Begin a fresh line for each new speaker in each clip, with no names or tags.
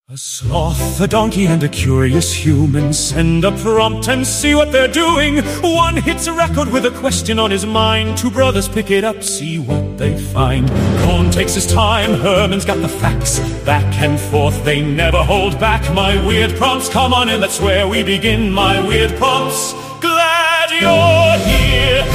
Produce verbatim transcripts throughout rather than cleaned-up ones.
A sloth, a donkey, and a curious human send a prompt and see what they're doing. One hits a record with a question on his mind. Two brothers pick it up, see what they find. Cohn takes his time, Herman's got the facts. Back and forth, they never hold back. My weird prompts, come on in, that's where we begin. My weird prompts, glad you're here.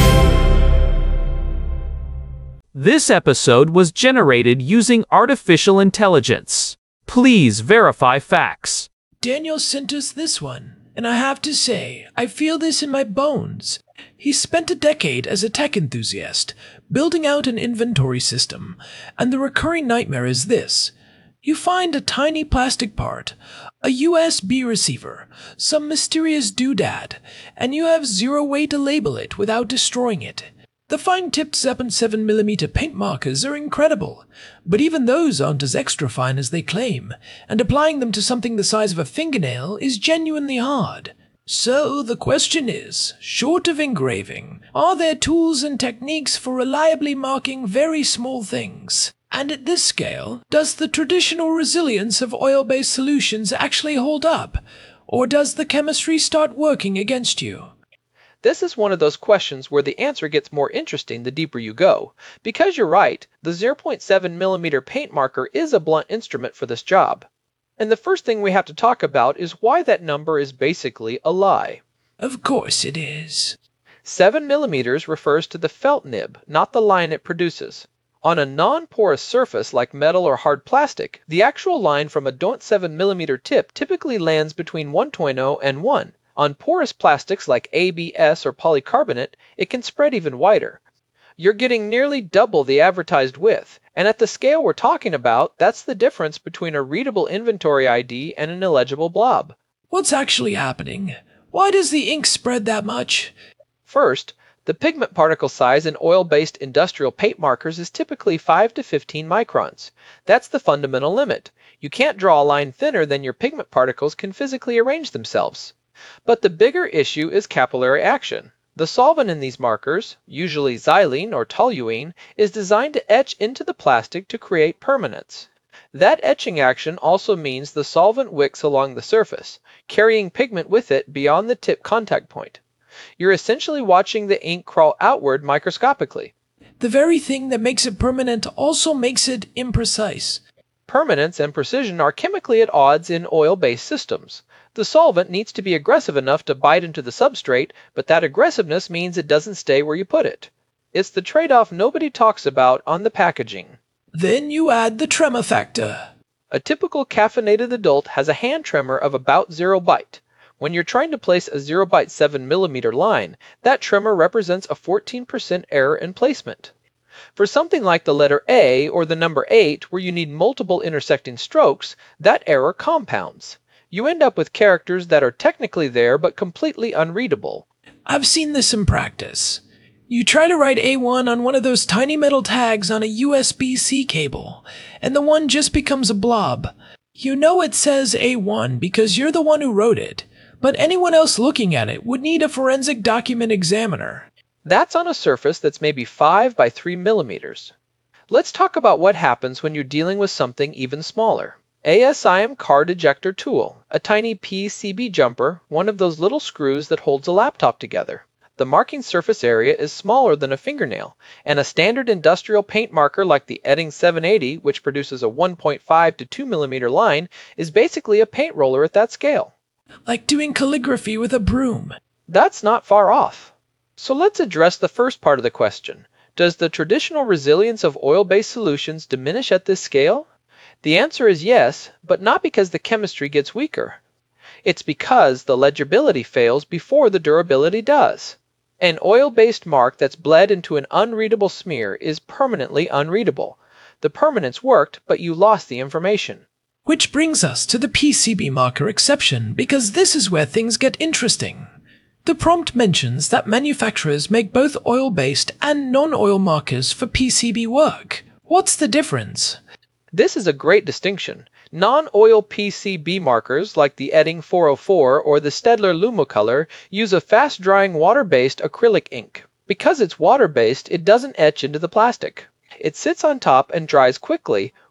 This episode was generated using artificial intelligence. Please verify facts.
Daniel sent us this one, and I have to say, I feel this in my bones. He spent a decade as a tech enthusiast, building out an inventory system, and the recurring nightmare is this. You find a tiny plastic part, a U S B receiver, some mysterious doodad, and you have zero way to label it without destroying it. The fine-tipped zero point seven millimeter paint markers are incredible, but even those aren't as extra fine as they claim, and applying them to something the size of a fingernail is genuinely hard. So the question is, short of engraving, are there tools and techniques for reliably marking very small things? And at this scale, does the traditional resilience of oil-based solutions actually hold up? Or does the chemistry start working against you?
This is one of those questions where the answer gets more interesting the deeper you go. Because you're right, the zero point seven millimeter paint marker is a blunt instrument for this job. And the first thing we have to talk about is why that number is basically a lie.
Of course it is.
seven millimeters refers to the felt nib, not the line it produces. On a non-porous surface like metal or hard plastic, the actual line from a zero point seven millimeter tip typically lands between one point zero and one. On porous plastics like A B S or polycarbonate, it can spread even wider. You're getting nearly double the advertised width, and at the scale we're talking about, that's the difference between a readable inventory I D and an illegible blob.
What's actually happening? Why does the ink spread that much?
First, the pigment particle size in oil-based industrial paint markers is typically five to fifteen microns. That's the fundamental limit. You can't draw a line thinner than your pigment particles can physically arrange themselves. But the bigger issue is capillary action. The solvent in these markers, usually xylene or toluene, is designed to etch into the plastic to create permanence. That etching action also means the solvent wicks along the surface, carrying pigment with it beyond the tip contact point. You're essentially watching the ink crawl outward microscopically.
The very thing that makes it permanent also makes it imprecise.
Permanence and precision are chemically at odds in oil-based systems. The solvent needs to be aggressive enough to bite into the substrate, but that aggressiveness means it doesn't stay where you put it. It's the trade-off nobody talks about on the packaging.
Then you add the tremor factor.
A typical caffeinated adult has a hand tremor of about zero bite. When you're trying to place a zero point seven millimeter line, that tremor represents a fourteen percent error in placement. For something like the letter A or the number eight, where you need multiple intersecting strokes, that error compounds. You end up with characters that are technically there but completely unreadable.
I've seen this in practice. You try to write A one on one of those tiny metal tags on a U S B C cable, and the one just becomes a blob. You know it says A one because you're the one who wrote it, but anyone else looking at it would need a forensic document examiner.
That's on a surface that's maybe five by three millimeters. Let's talk about what happens when you're dealing with something even smaller. A S I M card ejector tool, a tiny P C B jumper, one of those little screws that holds a laptop together. The marking surface area is smaller than a fingernail, and a standard industrial paint marker like the Edding seven eighty, which produces a one point five to two millimeter line, is basically a paint roller at that scale.
Like doing calligraphy with a broom.
That's not far off. So let's address the first part of the question. Does the traditional resilience of oil-based solutions diminish at this scale? The answer is yes, but not because the chemistry gets weaker. It's because the legibility fails before the durability does. An oil-based mark that's bled into an unreadable smear is permanently unreadable. The permanence worked, but you lost the information.
Which brings us to the P C B marker exception, because this is where things get interesting. The prompt mentions that manufacturers make both oil-based and non-oil markers for P C B work. What's the difference?
This is a great distinction. Non-oil P C B markers like the Edding four oh four or the Staedtler Lumocolor use a fast-drying water-based acrylic ink. Because it's water-based, it doesn't etch into the plastic. It sits on top and dries quickly,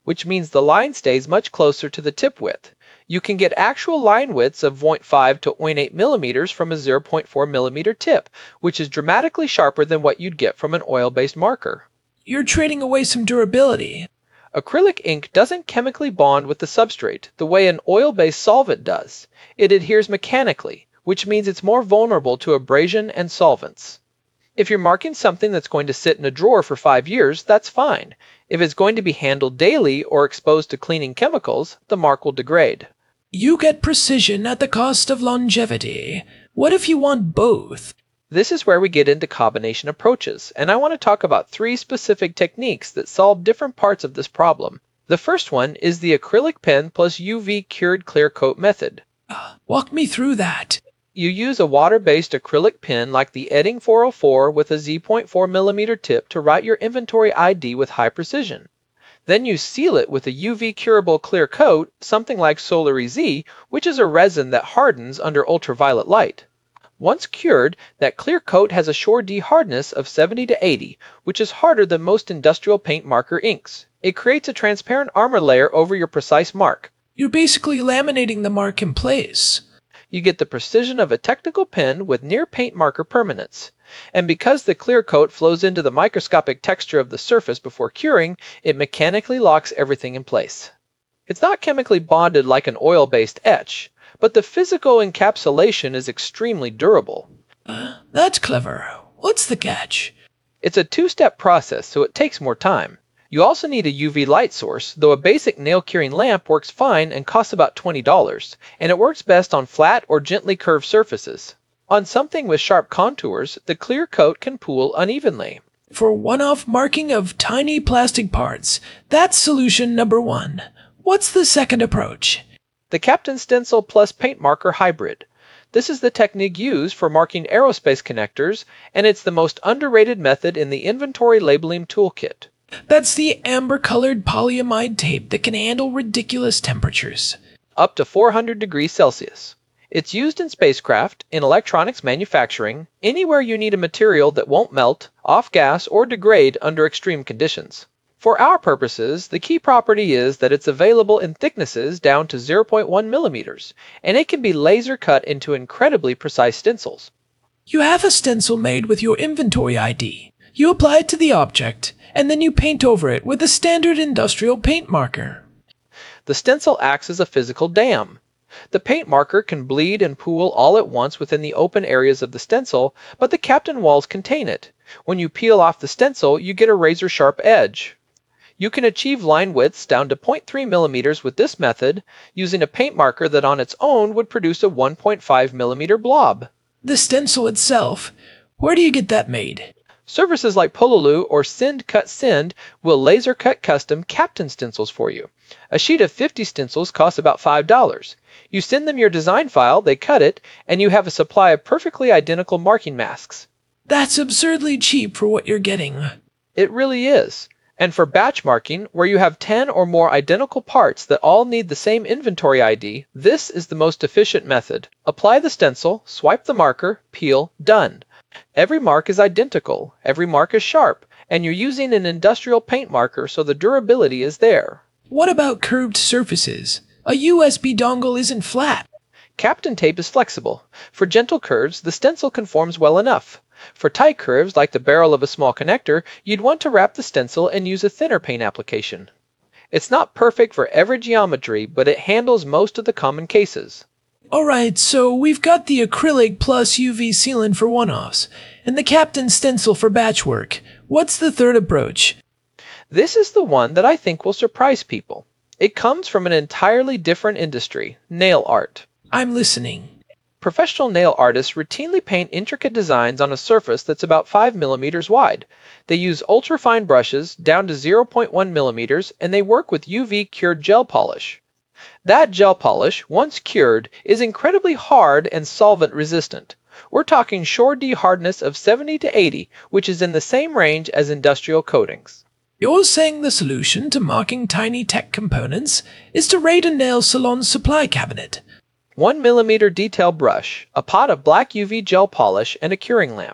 which means the line stays much closer to the tip width. You can get actual line widths of zero point five to zero point eight millimeters from a zero point four millimeter tip, which is dramatically sharper than what you'd get from an oil-based marker.
You're trading away some durability.
Acrylic ink doesn't chemically bond with the substrate the way an oil-based solvent does. It adheres mechanically, which means it's more vulnerable to abrasion and solvents. If you're marking something that's going to sit in a drawer for five years, that's fine. If it's going to be handled daily or exposed to cleaning chemicals, the mark will degrade.
You get precision at the cost of longevity. What if you want both?
This is where we get into combination approaches, and I want to talk about three specific techniques that solve different parts of this problem. The first one is the acrylic pen plus U V cured clear coat method.
Uh, walk me through that.
You use a water-based acrylic pen like the Edding four oh four with a zero point four millimeter tip to write your inventory I D with high precision. Then you seal it with a U V curable clear coat, something like Solari Z, which is a resin that hardens under ultraviolet light. Once cured, that clear coat has a Shore-D hardness of seventy to eighty, which is harder than most industrial paint marker inks. It creates a transparent armor layer over your precise mark.
You're basically laminating the mark in place.
You get the precision of a technical pen with near paint marker permanence. And because the clear coat flows into the microscopic texture of the surface before curing, it mechanically locks everything in place. It's not chemically bonded like an oil-based etch, but the physical encapsulation is extremely durable.
Uh, that's clever. What's the catch?
It's a two-step process, so it takes more time. You also need a U V light source, though a basic nail-curing lamp works fine and costs about twenty dollars, and it works best on flat or gently curved surfaces. On something with sharp contours, the clear coat can pool unevenly.
For one-off marking of tiny plastic parts, that's solution number one. What's the second approach?
The Kapton Stencil plus paint marker hybrid. This is the technique used for marking aerospace connectors, and it's the most underrated method in the inventory labeling toolkit.
That's the amber-colored polyamide tape that can handle ridiculous temperatures.
Up to four hundred degrees Celsius. It's used in spacecraft, in electronics manufacturing, anywhere you need a material that won't melt, off-gas, or degrade under extreme conditions. For our purposes, the key property is that it's available in thicknesses down to zero point one millimeters, and it can be laser cut into incredibly precise stencils.
You have a stencil made with your inventory I D. You apply it to the object, and then you paint over it with a standard industrial paint marker.
The stencil acts as a physical dam. The paint marker can bleed and pool all at once within the open areas of the stencil, but the Kapton walls contain it. When you peel off the stencil, you get a razor-sharp edge. You can achieve line widths down to zero point three millimeters with this method, using a paint marker that on its own would produce a one point five millimeter blob.
The stencil itself, where do you get that made?
Services like Pololu or Send Cut Send will laser cut custom Kapton stencils for you. A sheet of fifty stencils costs about five dollars. You send them your design file, they cut it, and you have a supply of perfectly identical marking masks.
That's absurdly cheap for what you're getting.
It really is. And for batch marking, where you have ten or more identical parts that all need the same inventory I D, this is the most efficient method. Apply the stencil, swipe the marker, peel, done. Every mark is identical, every mark is sharp, and you're using an industrial paint marker, so the durability is there.
What about curved surfaces? A U S B dongle isn't flat.
Kapton tape is flexible. For gentle curves, the stencil conforms well enough. For tight curves, like the barrel of a small connector, you'd want to wrap the stencil and use a thinner paint application. It's not perfect for every geometry, but it handles most of the common cases.
Alright, so we've got the acrylic plus U V sealant for one-offs, and the Kapton stencil for batch work. What's the third approach?
This is the one that I think will surprise people. It comes from an entirely different industry, nail art.
I'm listening.
Professional nail artists routinely paint intricate designs on a surface that's about five millimeters wide. They use ultrafine brushes down to zero point one millimeters, and they work with U V cured gel polish. That gel polish, once cured, is incredibly hard and solvent resistant. We're talking Shore-D hardness of seventy to eighty, which is in the same range as industrial coatings.
You're saying the solution to marking tiny tech components is to raid a nail salon's supply cabinet.
one millimeter detail brush, a pot of black U V gel polish, and a curing lamp.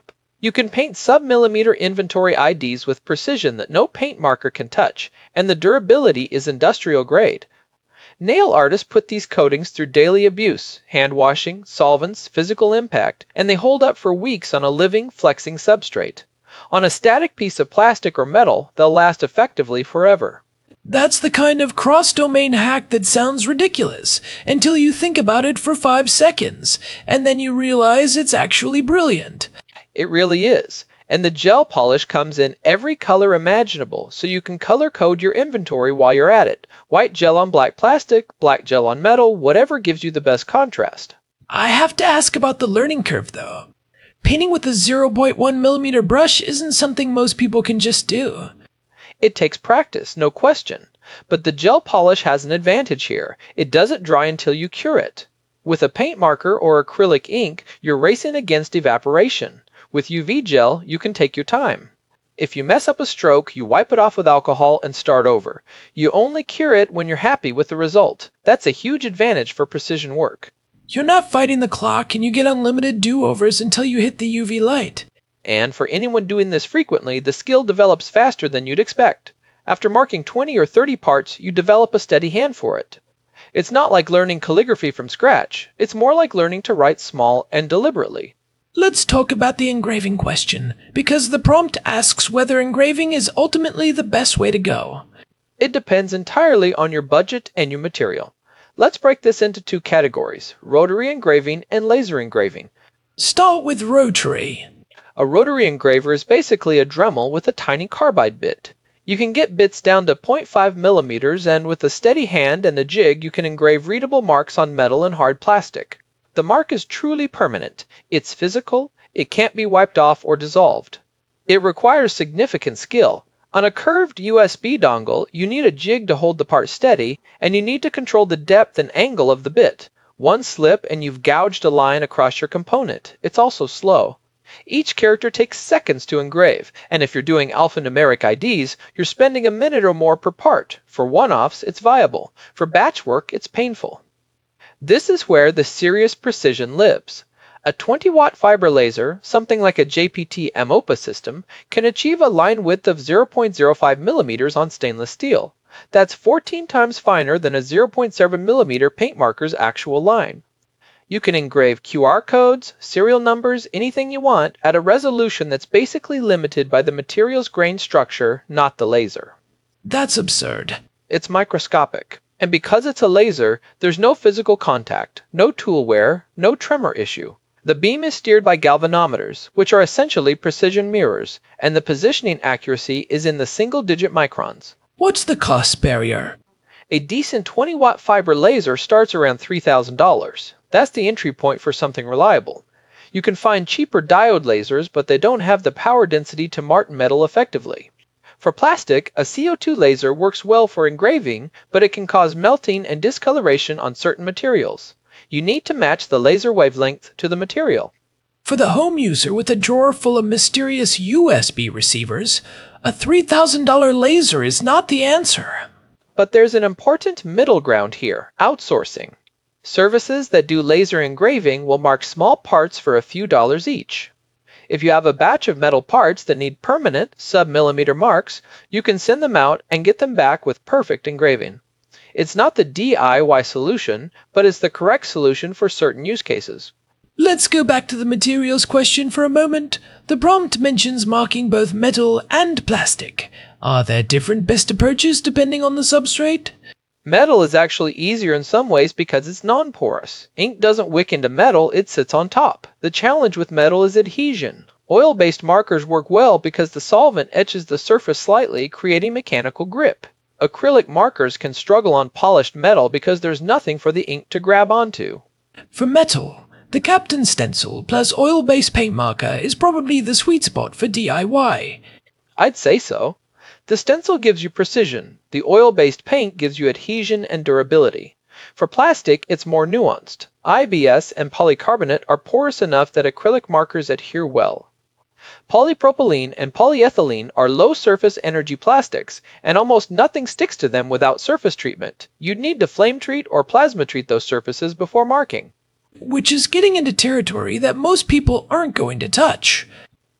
You can paint sub-millimeter inventory I Ds with precision that no paint marker can touch, and the durability is industrial grade. Nail artists put these coatings through daily abuse, hand washing, solvents, physical impact, and they hold up for weeks on a living, flexing substrate. On a static piece of plastic or metal, they'll last effectively forever.
That's the kind of cross-domain hack that sounds ridiculous until you think about it for five seconds, and then you realize it's actually brilliant.
It really is. And the gel polish comes in every color imaginable, so you can color code your inventory while you're at it. White gel on black plastic, black gel on metal, whatever gives you the best contrast.
I have to ask about the learning curve, though. Painting with a zero point one millimeter brush isn't something most people can just do.
It takes practice, no question. But the gel polish has an advantage here. It doesn't dry until you cure it. With a paint marker or acrylic ink, you're racing against evaporation. With U V gel, you can take your time. If you mess up a stroke, you wipe it off with alcohol and start over. You only cure it when you're happy with the result. That's a huge advantage for precision work.
You're not fighting the clock and you get unlimited do-overs until you hit the U V light.
And for anyone doing this frequently, the skill develops faster than you'd expect. After marking twenty or thirty parts, you develop a steady hand for it. It's not like learning calligraphy from scratch. It's more like learning to write small and deliberately.
Let's talk about the engraving question, because the prompt asks whether engraving is ultimately the best way to go.
It depends entirely on your budget and your material. Let's break this into two categories, rotary engraving and laser engraving.
Start with rotary.
A rotary engraver is basically a Dremel with a tiny carbide bit. You can get bits down to zero point five millimeters, and with a steady hand and a jig you can engrave readable marks on metal and hard plastic. The mark is truly permanent. It's physical. It can't be wiped off or dissolved. It requires significant skill. On a curved U S B dongle, you need a jig to hold the part steady, and you need to control the depth and angle of the bit. One slip and you've gouged a line across your component. It's also slow. Each character takes seconds to engrave, and if you're doing alphanumeric I Ds, you're spending a minute or more per part. For one-offs, it's viable. For batch work, it's painful. This is where the serious precision lives. A twenty watt fiber laser, something like a J P T M-OPA system, can achieve a line width of zero point zero five millimeters on stainless steel. That's fourteen times finer than a zero point seven millimeter paint marker's actual line. You can engrave Q R codes, serial numbers, anything you want, at a resolution that's basically limited by the material's grain structure, not the laser.
That's absurd.
It's microscopic. And because it's a laser, there's no physical contact, no tool wear, no tremor issue. The beam is steered by galvanometers, which are essentially precision mirrors, and the positioning accuracy is in the single-digit microns.
What's the cost barrier?
A decent twenty watt fiber laser starts around three thousand dollars. That's the entry point for something reliable. You can find cheaper diode lasers, but they don't have the power density to martin metal effectively. For plastic, a C O two laser works well for engraving, but it can cause melting and discoloration on certain materials. You need to match the laser wavelength to the material.
For the home user with a drawer full of mysterious U S B receivers, a three thousand dollar laser is not the answer.
But there's an important middle ground here, outsourcing. Services that do laser engraving will mark small parts for a few dollars each. If you have a batch of metal parts that need permanent, sub-millimeter marks, you can send them out and get them back with perfect engraving. It's not the D I Y solution, but it's the correct solution for certain use cases.
Let's go back to the materials question for a moment. The prompt mentions marking both metal and plastic. Are there different best approaches depending on the substrate?
Metal is actually easier in some ways because it's non-porous. Ink doesn't wick into metal, it sits on top. The challenge with metal is adhesion. Oil-based markers work well because the solvent etches the surface slightly, creating mechanical grip. Acrylic markers can struggle on polished metal because there's nothing for the ink to grab onto.
For metal, the Captain Stencil plus oil-based paint marker is probably the sweet spot for D I Y.
I'd say so. The stencil gives you precision. The oil-based paint gives you adhesion and durability. For plastic, it's more nuanced. I B S and polycarbonate are porous enough that acrylic markers adhere well. Polypropylene and polyethylene are low-surface energy plastics, and almost nothing sticks to them without surface treatment. You'd need to flame treat or plasma treat those surfaces before marking.
Which is getting into territory that most people aren't going to touch.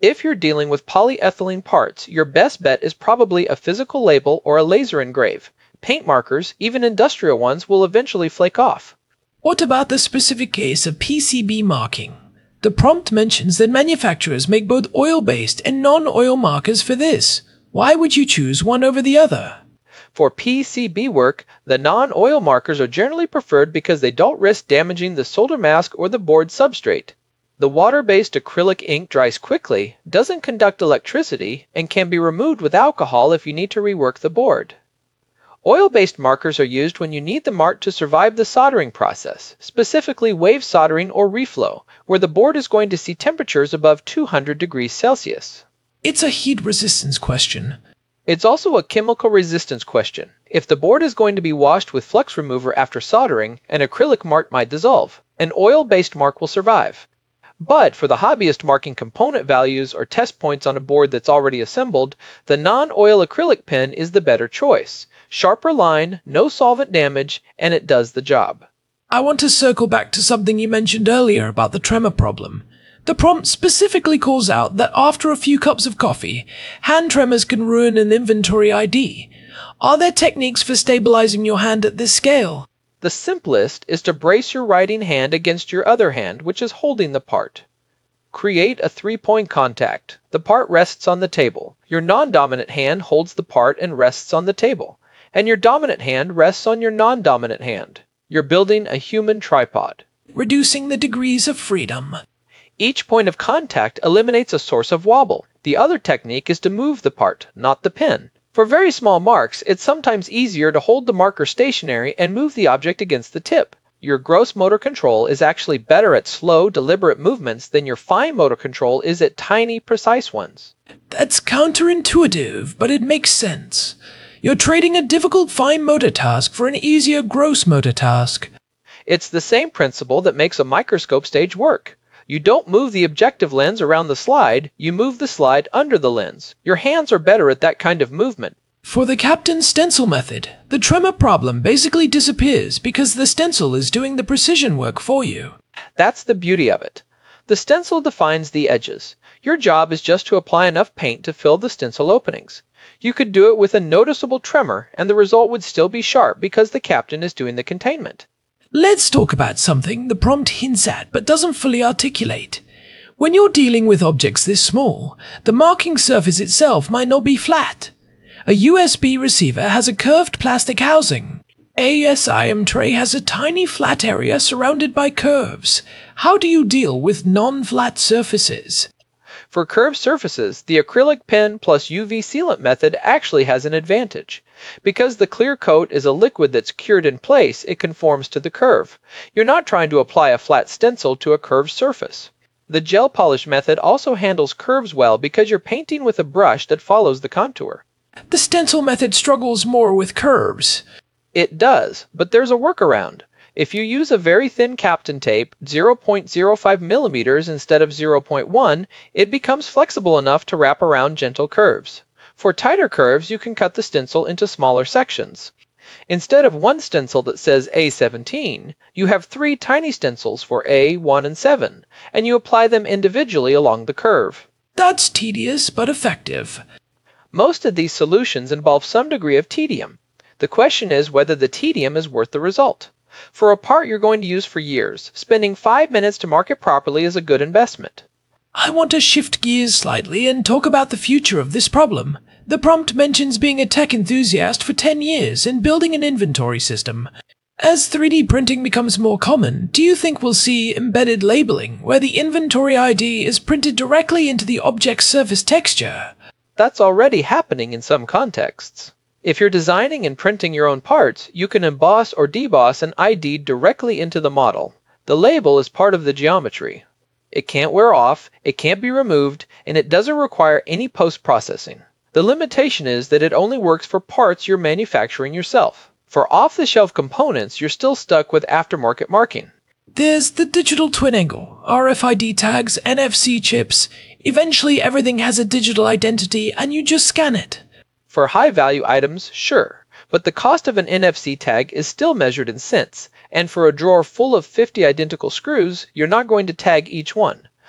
If you're dealing with polyethylene parts, your best bet is probably a physical label or a laser engrave. Paint markers, even industrial ones, will eventually flake off.
What about the specific case of P C B marking? The prompt mentions that manufacturers make both oil-based and non-oil markers for this. Why would you choose one over the other?
For P C B work, the non-oil markers are generally preferred because they don't risk damaging the solder mask or the board substrate. The water-based acrylic ink dries quickly, doesn't conduct electricity, and can be removed with alcohol if you need to rework the board. Oil-based markers are used when you need the mark to survive the soldering process, specifically wave soldering or reflow, where the board is going to see temperatures above two hundred degrees Celsius.
It's a heat resistance question.
It's also a chemical resistance question. If the board is going to be washed with flux remover after soldering, an acrylic mark might dissolve. An oil-based mark will survive. But for the hobbyist marking component values or test points on a board that's already assembled, the non-oil acrylic pen is the better choice. Sharper line, no solvent damage, and it does the job.
I want to circle back to something you mentioned earlier about the tremor problem. The prompt specifically calls out that after a few cups of coffee, hand tremors can ruin an inventory I D. Are there techniques for stabilizing your hand at this scale?
The simplest is to brace your writing hand against your other hand, which is holding the part. Create a three-point contact. The part rests on the table. Your non-dominant hand holds the part and rests on the table. And your dominant hand rests on your non-dominant hand. You're building a human tripod.
Reducing the degrees of freedom.
Each point of contact eliminates a source of wobble. The other technique is to move the part, not the pen. For very small marks, it's sometimes easier to hold the marker stationary and move the object against the tip. Your gross motor control is actually better at slow, deliberate movements than your fine motor control is at tiny, precise ones.
That's counterintuitive, but it makes sense. You're trading a difficult fine motor task for an easier gross motor task.
It's the same principle that makes a microscope stage work. You don't move the objective lens around the slide, you move the slide under the lens. Your hands are better at that kind of movement.
For the Captain stencil method, the tremor problem basically disappears because the stencil is doing the precision work for you.
That's the beauty of it. The stencil defines the edges. Your job is just to apply enough paint to fill the stencil openings. You could do it with a noticeable tremor, and the result would still be sharp because the Captain is doing the containment.
Let's talk about something the prompt hints at but doesn't fully articulate. When you're dealing with objects this small, the marking surface itself might not be flat. A U S B receiver has a curved plastic housing. A S I M tray has a tiny flat area surrounded by curves. How do you deal with non-flat surfaces?
For curved surfaces, the acrylic pen plus U V sealant method actually has an advantage. Because the clear coat is a liquid that's cured in place, it conforms to the curve. You're not trying to apply a flat stencil to a curved surface. The gel polish method also handles curves well because you're painting with a brush that follows the contour.
The stencil method struggles more with curves.
It does, but there's a workaround. If you use a very thin Captain tape, zero point zero five millimeters instead of zero point one, it becomes flexible enough to wrap around gentle curves. For tighter curves, you can cut the stencil into smaller sections. Instead of one stencil that says A seventeen, you have three tiny stencils for A, one, and seven, and you apply them individually along the curve.
That's tedious but effective.
Most of these solutions involve some degree of tedium. The question is whether the tedium is worth the result. For a part you're going to use for years, spending five minutes to mark it properly is a good investment.
I want to shift gears slightly and talk about the future of this problem. The prompt mentions being a tech enthusiast for ten years and building an inventory system. As three D printing becomes more common, do you think we'll see embedded labeling, where the inventory I D is printed directly into the object's surface texture?
That's already happening in some contexts. If you're designing and printing your own parts, you can emboss or deboss an I D directly into the model. The label is part of the geometry. It can't wear off, it can't be removed, and it doesn't require any post-processing. The limitation is that it only works for parts you're manufacturing yourself. For off-the-shelf components, you're still stuck with aftermarket marking.
There's the digital twin angle, R F I D tags, N F C chips. Eventually everything has a digital identity and you just scan it.
For high-value items, sure, but the cost of an N F C tag is still measured in cents, and for a drawer full of fifty identical screws, you're not going to tag each one.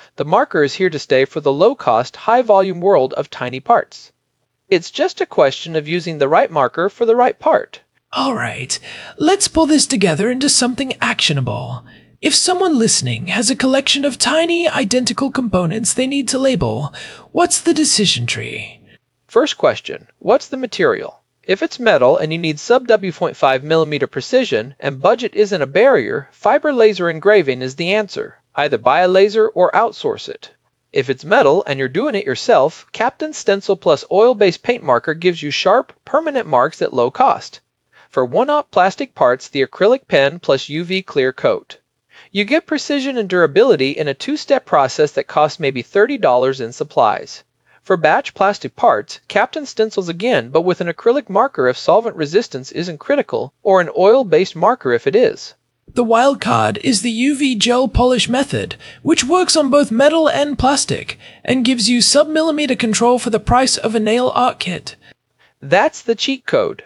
The marker is here to stay for the low-cost, high-volume world of tiny parts. It's just a question of using the right marker for the right part.
All right, let's pull this together into something actionable. If someone listening has a collection of tiny, identical components they need to label, what's the decision tree?
First question, what's the material? If it's metal and you need sub W point five millimeter precision and budget isn't a barrier, fiber laser engraving is the answer. Either buy a laser or outsource it. If it's metal and you're doing it yourself, Captain Stencil plus oil-based paint marker gives you sharp, permanent marks at low cost. For one-op plastic parts, the acrylic pen plus U V clear coat. You get precision and durability in a two-step process that costs maybe thirty dollars in supplies. For batch plastic parts, Captain Stencils again, but with an acrylic marker if solvent resistance isn't critical, or an oil-based marker if it is.
The wild card is the U V gel polish method, which works on both metal and plastic, and gives you sub-millimeter control for the price of a nail art kit.
That's the cheat code.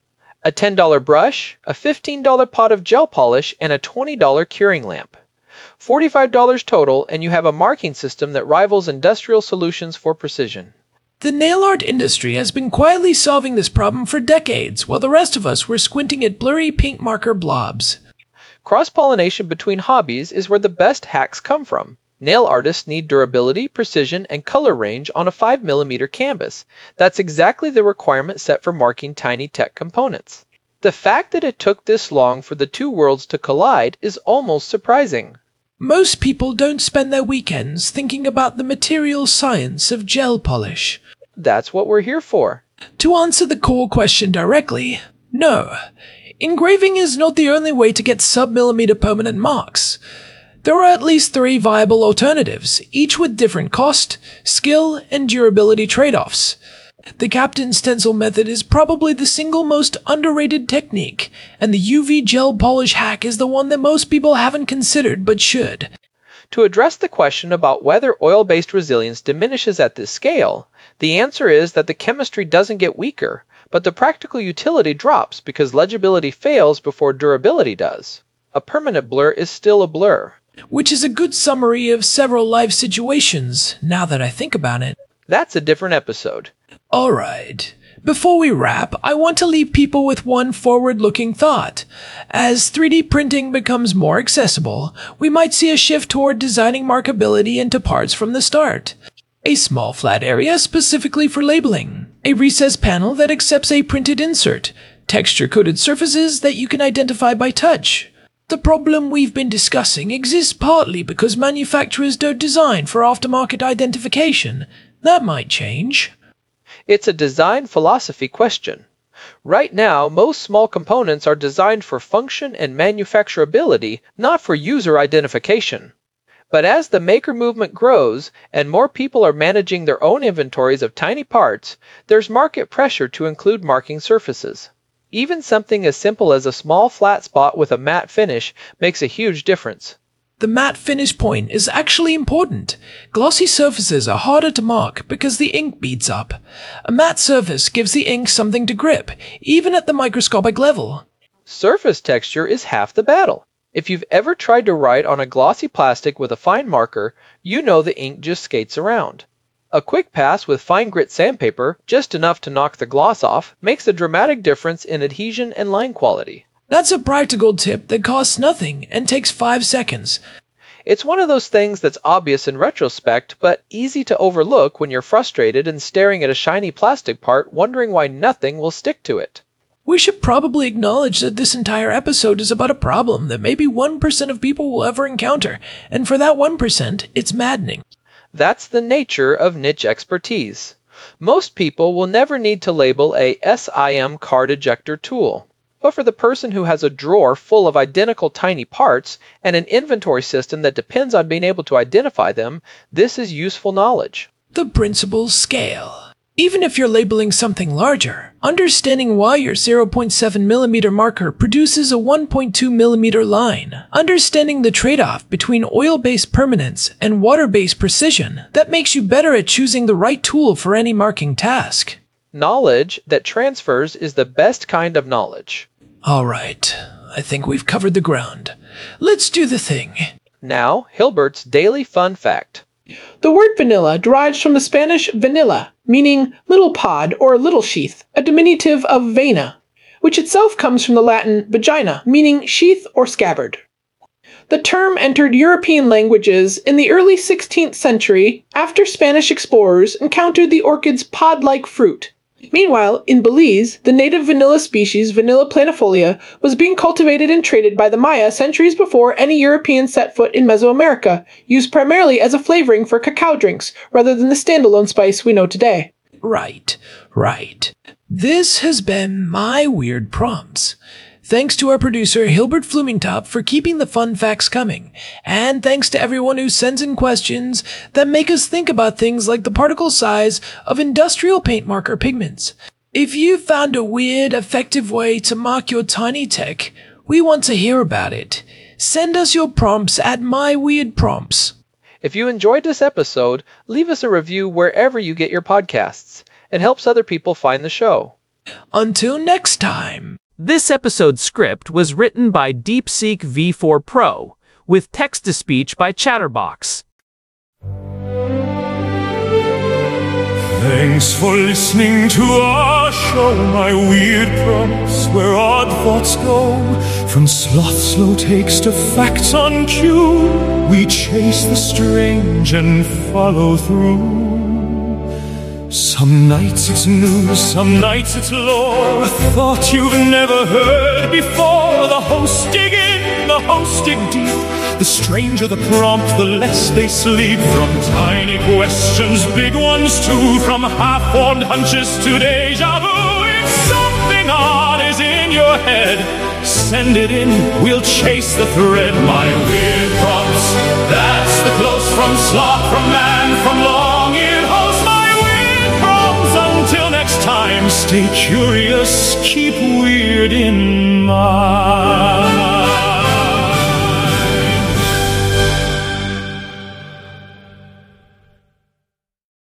A ten dollar brush, a fifteen dollar pot of gel polish, and a twenty dollar curing lamp. forty-five dollars total, and you have a marking system that rivals industrial solutions for precision.
The nail art industry has been quietly solving this problem for decades, while the rest of us were squinting at blurry paint marker blobs.
Cross-pollination between hobbies is where the best hacks come from. Nail artists need durability, precision, and color range on a five millimeter canvas. That's exactly the requirement set for marking tiny tech components. The fact that it took this long for the two worlds to collide is almost surprising.
Most people don't spend their weekends thinking about the material science of gel polish.
That's what we're here for.
To answer the core question directly, no. Engraving is not the only way to get sub-millimeter permanent marks. There are at least three viable alternatives, each with different cost, skill, and durability trade-offs. The Captain Stencil method is probably the single most underrated technique, and the U V gel polish hack is the one that most people haven't considered but should.
To address the question about whether oil-based resilience diminishes at this scale, the answer is that the chemistry doesn't get weaker, but the practical utility drops because legibility fails before durability does. A permanent blur is still a blur.
Which is a good summary of several life situations, now that I think about it.
That's a different episode.
Alright. Before we wrap, I want to leave people with one forward-looking thought. As three D printing becomes more accessible, we might see a shift toward designing markability into parts from the start. A small flat area specifically for labeling. A recessed panel that accepts a printed insert. Texture-coated surfaces that you can identify by touch. The problem we've been discussing exists partly because manufacturers don't design for aftermarket identification. That might change.
It's a design philosophy question. Right now, most small components are designed for function and manufacturability, not for user identification. But as the maker movement grows and more people are managing their own inventories of tiny parts, there's market pressure to include marking surfaces. Even something as simple as a small flat spot with a matte finish makes a huge difference.
The matte finish point is actually important. Glossy surfaces are harder to mark because the ink beads up. A matte surface gives the ink something to grip, even at the microscopic level.
Surface texture is half the battle. If you've ever tried to write on a glossy plastic with a fine marker, you know the ink just skates around. A quick pass with fine grit sandpaper, just enough to knock the gloss off, makes a dramatic difference in adhesion and line quality.
That's a practical tip that costs nothing and takes five seconds.
It's one of those things that's obvious in retrospect, but easy to overlook when you're frustrated and staring at a shiny plastic part wondering why nothing will stick to it.
We should probably acknowledge that this entire episode is about a problem that maybe one percent of people will ever encounter, and for that one percent, it's maddening.
That's the nature of niche expertise. Most people will never need to label a S I M card ejector tool. But for the person who has a drawer full of identical tiny parts and an inventory system that depends on being able to identify them, this is useful knowledge.
The principles scale. Even if you're labeling something larger, understanding why your zero point seven millimeter marker produces a one point two millimeter line, understanding the trade-off between oil-based permanence and water-based precision, that makes you better at choosing the right tool for any marking task.
Knowledge that transfers is the best kind of knowledge.
Alright, I think we've covered the ground. Let's do the thing.
Now, Hilbert's Daily Fun Fact.
The word vanilla derives from the Spanish vanilla, meaning little pod or little sheath, a diminutive of vena, which itself comes from the Latin vagina, meaning sheath or scabbard. The term entered European languages in the early sixteenth century after Spanish explorers encountered the orchid's pod-like fruit. Meanwhile, in Belize, the native vanilla species Vanilla planifolia was being cultivated and traded by the Maya centuries before any Europeans set foot in Mesoamerica, used primarily as a flavoring for cacao drinks rather than the standalone spice we know today.
Right, right. This has been My Weird Prompts. Thanks to our producer Hilbert Flumingtop for keeping the fun facts coming, and thanks to everyone who sends in questions that make us think about things like the particle size of industrial paint marker pigments. If you found a weird, effective way to mark your tiny tech, we want to hear about it. Send us your prompts at MyWeirdPrompts.
If you enjoyed this episode, leave us a review wherever you get your podcasts. It helps other people find the show.
Until next time.
This episode's script was written by DeepSeek V four Pro, with text-to-speech by Chatterbox.
Thanks for listening to our show, My Weird Prompts, where odd thoughts go. From sloth slow takes to facts on cue, we chase the strange and follow through. Some nights it's news, some nights it's lore, a thought you've never heard before. The hosts dig in, the hosts dig deep. The stranger the prompt, the less they sleep. From tiny questions, big ones too, from half-formed hunches to deja vu. If something odd is in your head, send it in, we'll chase the thread. My Weird Prompts, that's the close from sloth, from man, from long-eared host. My Weird Prompts, until next time, stay curious, keep weird in mind.